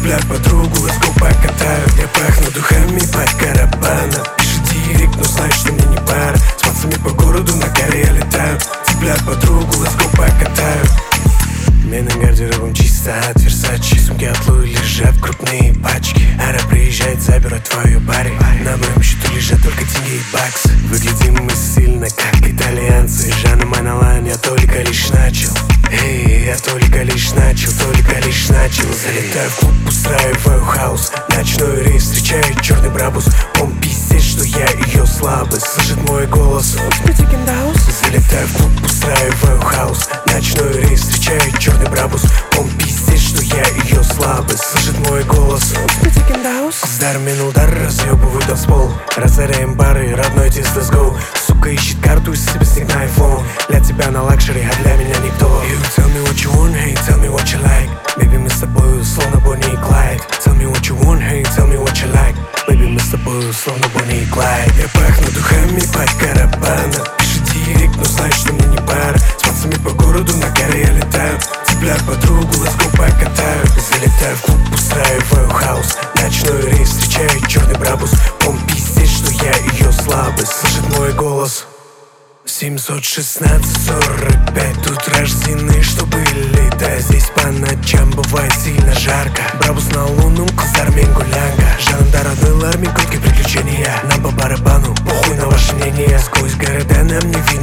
Цепляю подругу, let's go покатаю. Я пахну духами под карабана. Пиши директ, но знаешь, что мне не пара. С пацами по городу на горе я летаю. Цепляю подругу, let's go покатаю. Меня гардеробом чисто от Versace. Сумки от Луи лежат крупные пачки. Ара приезжает, заберет твою пари. На моем счету лежат только деньги и баксы. Выглядим мы сильно, как итальянцы. Жанна Манолан, я только лишь начал. Эй, я только лишь начал. Залетаю в клуб, устраиваю хаос. Ночной рейс, встречает черный брабус. Он пиздец, что я ее слабость. Слышит мой голос, залетаю в клуб, устраиваю хаос. Ночной рейс, встречает черный брабус. Он пиздец, что я ее слабость. Слышит мой голос, удар минул удар, разъебываю танцпол. Разоряем бары, родной тист, let's go. Сука ищет карту и себе снег на iPhone. Для тебя на лакшери, а для меня никто. You tell me what you want, hey, tell me what you like. Baby, мы с тобою словно Бонни и Клайд. Tell me what you want, hey, tell me what you like. Baby, мы с тобою словно Бонни и Клайд. Я пахну духами под карабана. Пиши директ, но знаешь, что мне не пара. С пацами по городу на горе я летаю. Цепляю подругу, let's go покатаю. Залетаю в клуб, устраиваю хаос. Ночной рейс, встречает черный брабус. Он пиздец, что я ее слабость. Слышит мой голос. 716-45, тут рождены, чтобы летать. Здесь по ночам бывает сильно жарко. Брабус на лунном, Казармен гулянка. Жанна родной армии, круги приключения. Нам по барабану, похуй на ваше мнение. Сквозь города нам не видно